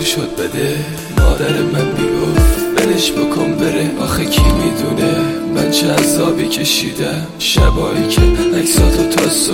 شد بده. مادر من میگفت ولش بکن بره، آخه کی میدونه من چه عذابی کشیدم. شبایی که عکساتو تا